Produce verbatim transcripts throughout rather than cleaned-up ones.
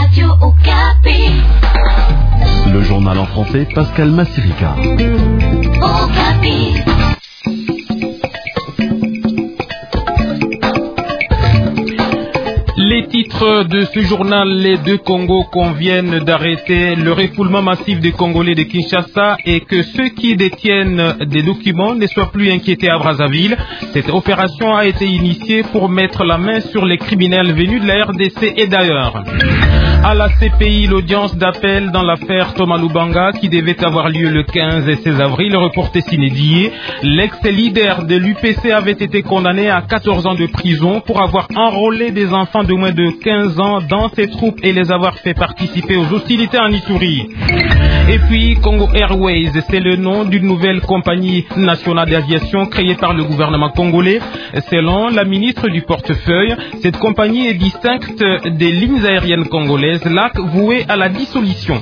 Radio Okapi. Le journal en français, Pascal Massirica. Okapi. Les titres de ce journal, les deux Congos conviennent d'arrêter le refoulement massif des Congolais de Kinshasa et que ceux qui détiennent des documents ne soient plus inquiétés à Brazzaville. Cette opération a été initiée pour mettre la main sur les criminels venus de la R D C et d'ailleurs. À la C P I, l'audience d'appel dans l'affaire Thomas Lubanga qui devait avoir lieu le quinze et seize avril, reporté sine die. L'ex-leader de l'U P C avait été condamné à quatorze ans de prison pour avoir enrôlé des enfants de moins de quinze ans dans ses troupes et les avoir fait participer aux hostilités en Ituri. Et puis Congo Airways, c'est le nom d'une nouvelle compagnie nationale d'aviation créée par le gouvernement congolais. Selon la ministre du portefeuille, cette compagnie est distincte des lignes aériennes congolaises, là vouées à la dissolution.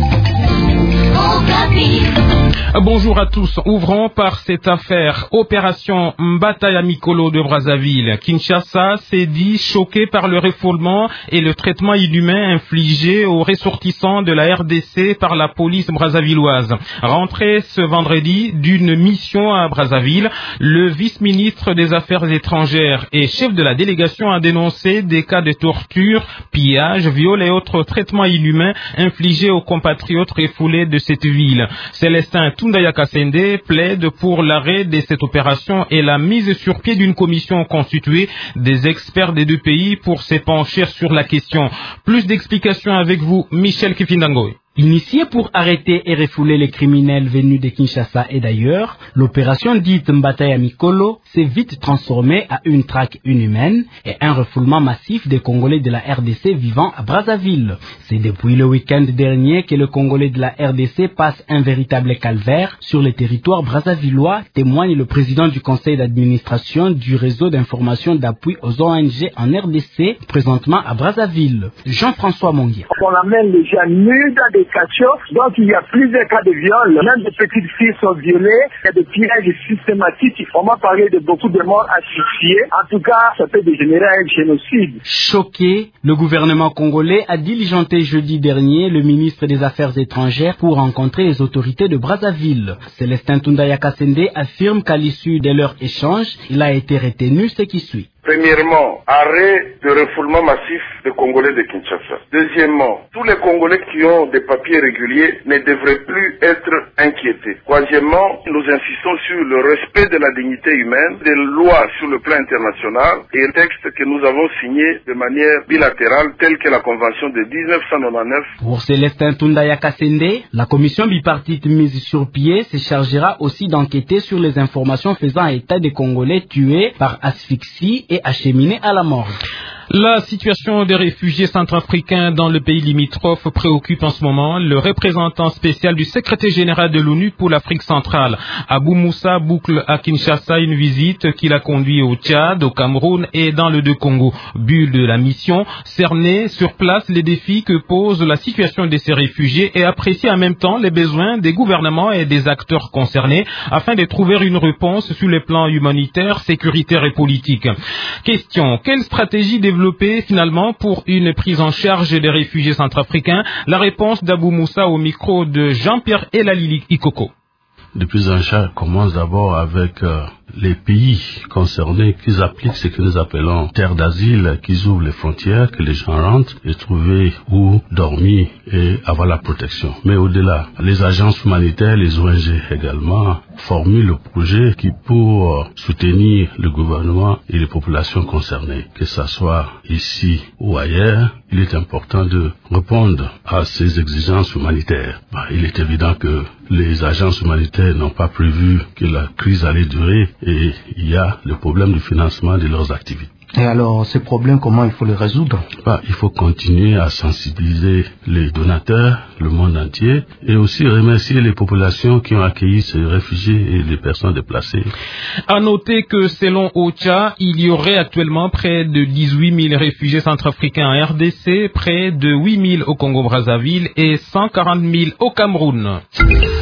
Bonjour à tous. Ouvrons par cette affaire. Opération Mbata Mikolo de Brazzaville. Kinshasa s'est dit choqué par le refoulement et le traitement inhumain infligé aux ressortissants de la R D C par la police brazzavilloise. Rentré ce vendredi d'une mission à Brazzaville, le vice-ministre des Affaires étrangères et chef de la délégation a dénoncé des cas de torture, pillage, viol et autres traitements inhumains infligés aux compatriotes refoulés de cette ville. Célestin Tundaya Kasende plaide pour l'arrêt de cette opération et la mise sur pied d'une commission constituée des experts des deux pays pour s'épancher sur la question. Plus d'explications avec vous, Michel Kifindangoy. Initiée pour arrêter et refouler les criminels venus de Kinshasa et d'ailleurs, l'opération dite Mbata Mikolo s'est vite transformée à une traque inhumaine et un refoulement massif des Congolais de la R D C vivant à Brazzaville. C'est depuis le week-end dernier que les Congolais de la R D C passent un véritable calvaire sur le territoire brazzavillois, témoigne le président du conseil d'administration du réseau d'information d'appui aux O N G en R D C, présentement à Brazzaville. Jean-François Monguia. On amène les gens nus dans des donc il y a plusieurs cas de viol, même des petites filles sont violées, il y a des pillages systématiques, on m'a parlé de beaucoup de morts asphyxiées, en tout cas ça peut dégénérer à un génocide. Choqué, le gouvernement congolais a diligenté jeudi dernier le ministre des Affaires étrangères pour rencontrer les autorités de Brazzaville. Célestin Tundaya Kasende affirme qu'à l'issue de leur échange, il a été retenu ce qui suit. Premièrement, arrêt de refoulement massif des Congolais de Kinshasa. Deuxièmement, tous les Congolais qui ont des papiers réguliers ne devraient plus être inquiétés. Troisièmement, nous insistons sur le respect de la dignité humaine, des lois sur le plan international et les textes que nous avons signés de manière bilatérale tels que la Convention de dix-neuf cent quatre-vingt-dix-neuf. Pour Célestin Tundaya Kasende, la commission bipartite mise sur pied se chargera aussi d'enquêter sur les informations faisant état des Congolais tués par asphyxie et acheminés à la mort. La situation des réfugiés centrafricains dans le pays limitrophe préoccupe en ce moment le représentant spécial du secrétaire général de l'ONU pour l'Afrique centrale. Abou Moussa boucle à Kinshasa une visite qu'il a conduit au Tchad, au Cameroun et dans le deux Congo. But de la mission, cerner sur place les défis que pose la situation de ces réfugiés et apprécier en même temps les besoins des gouvernements et des acteurs concernés afin de trouver une réponse sur les plans humanitaires, sécuritaires et politiques. Question, quelle stratégie développer finalement pour une prise en charge des réfugiés centrafricains? La réponse d'Abou Moussa au micro de Jean-Pierre Elalili Ikoko. La prise en charge commence d'abord avec euh, les pays concernés, qu'ils appliquent ce que nous appelons terre d'asile, qu'ils ouvrent les frontières, que les gens rentrent et trouver où dormir et avoir la protection. Mais au-delà, les agences humanitaires, les O N G également, formulent le projet qui pour soutenir le gouvernement et les populations concernées, que ce soit ici ou ailleurs. Il est important de répondre à ces exigences humanitaires. Bah, il est évident que les agences humanitaires n'ont pas prévu que la crise allait durer et il y a le problème du financement de leurs activités. Et alors, ces problèmes, comment il faut les résoudre? Bah, il faut continuer à sensibiliser les donateurs, le monde entier, et aussi remercier les populations qui ont accueilli ces réfugiés et les personnes déplacées. À noter que selon O C H A, il y aurait actuellement près de dix-huit mille réfugiés centrafricains en R D C, près de huit mille au Congo-Brazzaville et cent quarante mille au Cameroun.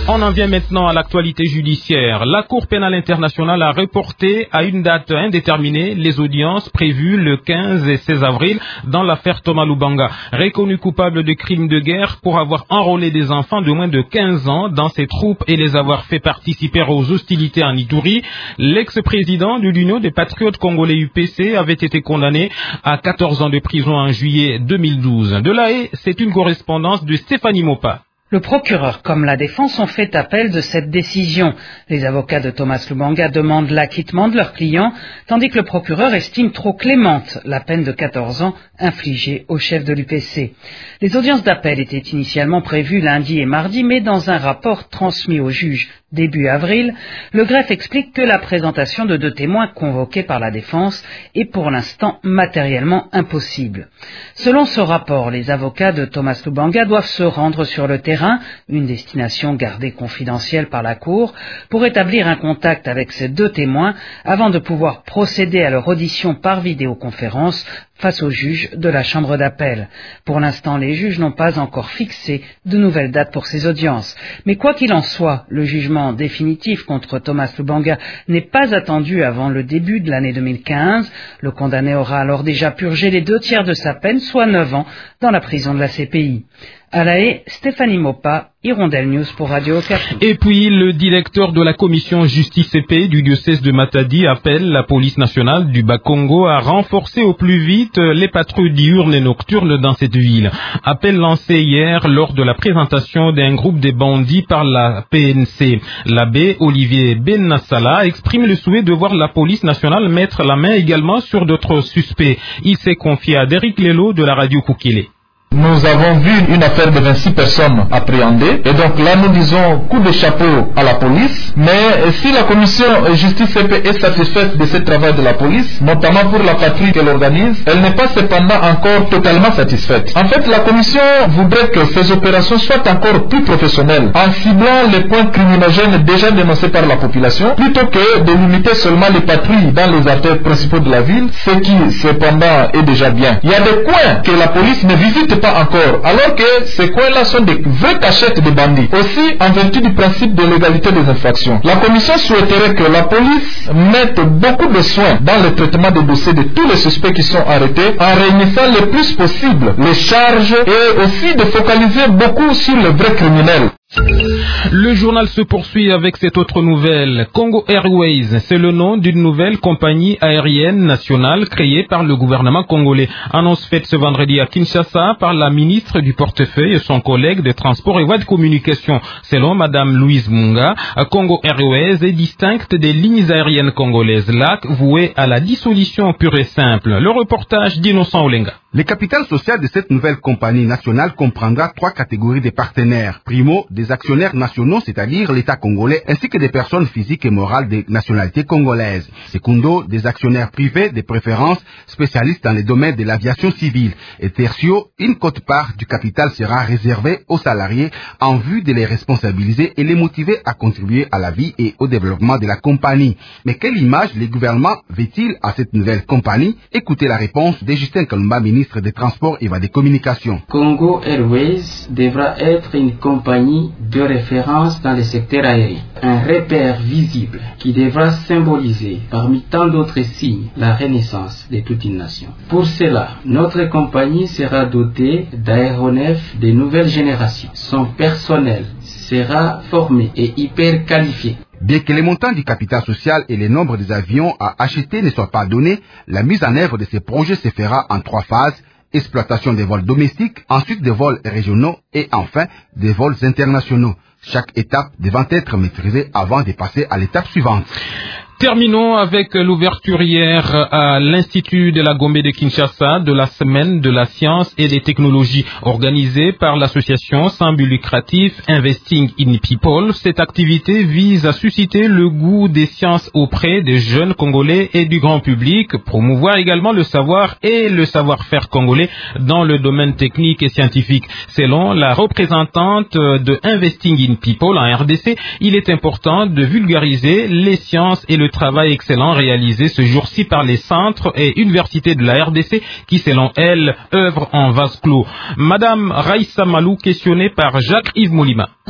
On en vient maintenant à l'actualité judiciaire. La Cour pénale internationale a reporté à une date indéterminée les audiences prévues le quinze et seize avril dans l'affaire Thomas Lubanga, reconnu coupable de crimes de guerre pour avoir enrôlé des enfants de moins de quinze ans dans ses troupes et les avoir fait participer aux hostilités en Ituri. L'ex-président de l'Union des patriotes congolais U P C avait été condamné à quatorze ans de prison en juillet deux mille douze. De La Haye, c'est une correspondance de Stéphanie Mopa. Le procureur comme la défense ont fait appel de cette décision. Les avocats de Thomas Lubanga demandent l'acquittement de leur client, tandis que le procureur estime trop clémente la peine de quatorze ans infligée au chef de l'U P C. Les audiences d'appel étaient initialement prévues lundi et mardi, mais dans un rapport transmis au juge début avril, le greffe explique que la présentation de deux témoins convoqués par la défense est pour l'instant matériellement impossible. Selon ce rapport, les avocats de Thomas Lubanga doivent se rendre sur le terrain, une destination gardée confidentielle par la Cour, pour établir un contact avec ces deux témoins avant de pouvoir procéder à leur audition par vidéoconférence face aux juges de la chambre d'appel. Pour l'instant, les juges n'ont pas encore fixé de nouvelles dates pour ces audiences. Mais quoi qu'il en soit, le jugement définitif contre Thomas Lubanga n'est pas attendu avant le début de l'année deux mille quinze. Le condamné aura alors déjà purgé les deux tiers de sa peine, soit neuf ans, dans la prison de la C P I. À La Haye, Stéphanie Mopa, Hirondelle News pour Radio Okapi. Et puis, le directeur de la commission justice et paix du diocèse de Matadi appelle la police nationale du Bas-Congo à renforcer au plus vite les patrouilles diurnes et nocturnes dans cette ville. Appel lancé hier lors de la présentation d'un groupe de bandits par la P N C. L'abbé Olivier Bennassala exprime le souhait de voir la police nationale mettre la main également sur d'autres suspects. Il s'est confié à Derrick Lelo de la radio Koukélé. Nous avons vu une affaire de vingt-six personnes appréhendées et donc là nous disons coup de chapeau à la police, mais si la commission justice et paix est satisfaite de ce travail de la police, notamment pour la patrouille qu'elle organise, elle n'est pas cependant encore totalement satisfaite. En fait, la commission voudrait que ces opérations soient encore plus professionnelles en ciblant les points criminogènes déjà dénoncés par la population plutôt que de limiter seulement les patrouilles dans les artères principaux de la ville, ce qui cependant est déjà bien. Il y a des coins que la police ne visite pas encore, alors que ces coins-là sont des vraies cachettes de bandits. Aussi, en vertu du principe de l'égalité des infractions, la commission souhaiterait que la police mette beaucoup de soins dans le traitement des dossiers de tous les suspects qui sont arrêtés, en réunissant le plus possible les charges et aussi de focaliser beaucoup sur les vrais criminels. Le journal se poursuit avec cette autre nouvelle. Congo Airways, c'est le nom d'une nouvelle compagnie aérienne nationale créée par le gouvernement congolais. Annonce faite ce vendredi à Kinshasa par la ministre du portefeuille et son collègue de transport et voies de communication. Selon Madame Louise Munga, Congo Airways est distincte des lignes aériennes congolaises, là vouées à la dissolution pure et simple. Le reportage d'Innocent Olenga. Le capital social de cette nouvelle compagnie nationale comprendra trois catégories de partenaires. Primo, des actionnaires nationaux, c'est-à-dire l'État congolais, ainsi que des personnes physiques et morales de nationalité congolaise. Secundo, des actionnaires privés, de préférence spécialistes dans les domaines de l'aviation civile. Et tertio, une quote-part du capital sera réservée aux salariés en vue de les responsabiliser et les motiver à contribuer à la vie et au développement de la compagnie. Mais quelle image le gouvernement veut-il à cette nouvelle compagnie? Écoutez la réponse de Justin Kalumba, ministre des Transports et des Communications. Congo Airways devra être une compagnie de référence dans le secteur aérien, un repère visible qui devra symboliser parmi tant d'autres signes la renaissance de toute une nation. Pour cela, notre compagnie sera dotée d'aéronefs de nouvelle génération. Son personnel sera formé et hyper qualifié. Bien que les montants du capital social et le nombre des avions à acheter ne soient pas donnés, la mise en œuvre de ces projets se fera en trois phases: exploitation des vols domestiques, ensuite des vols régionaux et enfin des vols internationaux. Chaque étape devant être maîtrisée avant de passer à l'étape suivante. Terminons avec l'ouverture hier à l'Institut de la Gombe de Kinshasa de la semaine de la science et des technologies organisée par l'association sans but lucratif Investing in People. Cette activité vise à susciter le goût des sciences auprès des jeunes Congolais et du grand public, promouvoir également le savoir et le savoir-faire congolais dans le domaine technique et scientifique. Selon la représentante de Investing in People en R D C, il est important de vulgariser les sciences et le travail excellent réalisé ce jour-ci par les centres et universités de la R D C qui, selon elle, œuvrent en vase clos. Madame Raïssa Malou, questionnée par Jacques-Yves Molima.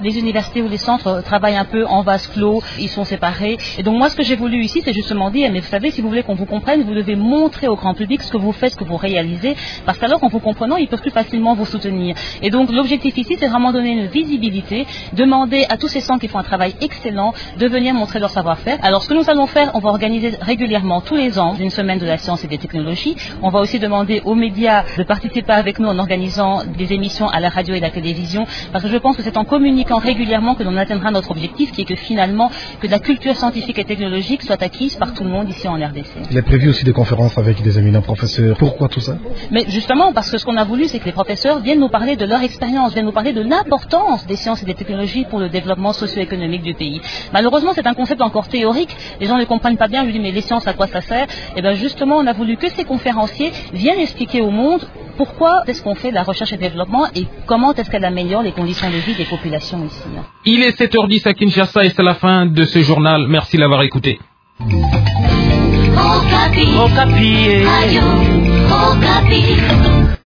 les universités ou les centres travaillent un peu en vase clos, ils sont séparés. Et donc moi, ce que j'ai voulu ici, c'est justement dire, mais vous savez, si vous voulez qu'on vous comprenne, vous devez montrer au grand public ce que vous faites, ce que vous réalisez, parce qu'alors qu'en vous comprenant, ils peuvent plus facilement vous soutenir. Et donc l'objectif ici, c'est vraiment donner une visibilité, demander à tous ces centres qui font un travail excellent de venir montrer leur savoir-faire. Alors ce que nous allons faire, on va organiser régulièrement tous les ans une semaine de la science et des technologies. On va aussi demander aux médias de participer avec nous en organisant des émissions à la radio et la télévision, parce que je pense que c'est en communiquant régulièrement que l'on atteindra notre objectif, qui est que finalement, que la culture scientifique et technologique soit acquise par tout le monde ici en R D C. Il est prévu aussi des conférences avec des éminents professeurs. Pourquoi tout ça? Mais justement, parce que ce qu'on a voulu, c'est que les professeurs viennent nous parler de leur expérience, viennent nous parler de l'importance des sciences et des technologies pour le développement socio-économique du pays. Malheureusement, c'est un concept encore théorique. Les gens ne comprennent pas bien. Je dis, mais les sciences, à quoi ça sert? Et bien justement, on a voulu que ces conférenciers viennent expliquer au monde pourquoi est-ce qu'on fait de la recherche et développement et comment est-ce qu'elle améliore les conditions de vie des populations ici. Il est sept heures dix à Kinshasa et c'est la fin de ce journal. Merci de l'avoir écouté. Okapi. Okapi.